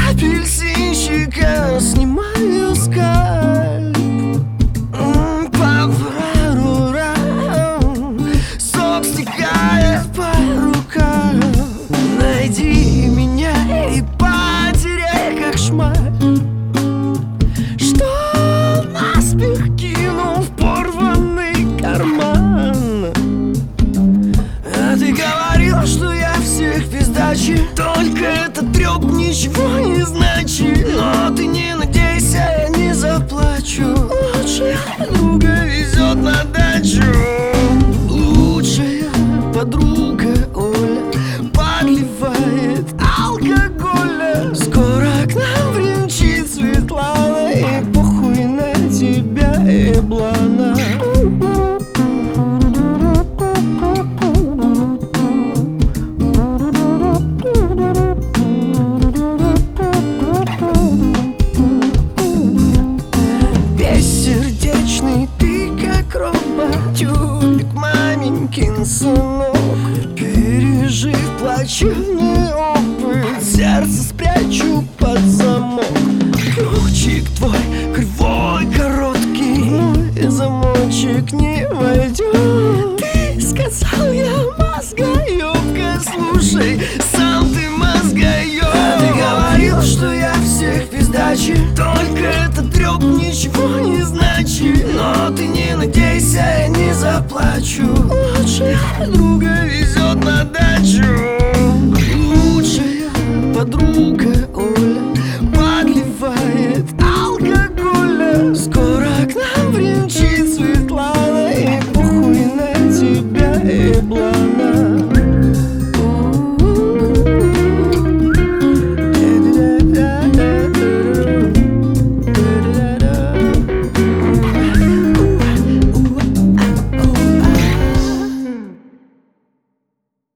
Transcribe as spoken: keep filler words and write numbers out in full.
апельсинчика снимаю скальп. М, По фрарурам сок стекает по рукам. Найди меня и потеряй как шмаль, что наспех кинул в порванный карман. А ты говорил, что я всех пиздачи, только этот трёп ничего не значит. Но ты не надейся, я не заплачу. Лучшая подруга везет на дачу. Лучшая подруга Оля подливает алкоголя. Скоро к нам примчит Светлана, и похуй на тебя, еблана. Бессердечный ты, как робот-тюлик, маменькин сынок. Пережив плачевный опыт, сердце спрячу под замок. Ключик твой кривой, короткий, мой замочек не войдет. Ты сказал, я мозгоёбка, слушай, сам ты мозгоёб. А ты говорил, что я всех пиздачи, только этот трёп ничего не значит. Но ты не надейся, я не заплачу. Лучшая подруга везет на дачу. Лучшая подруга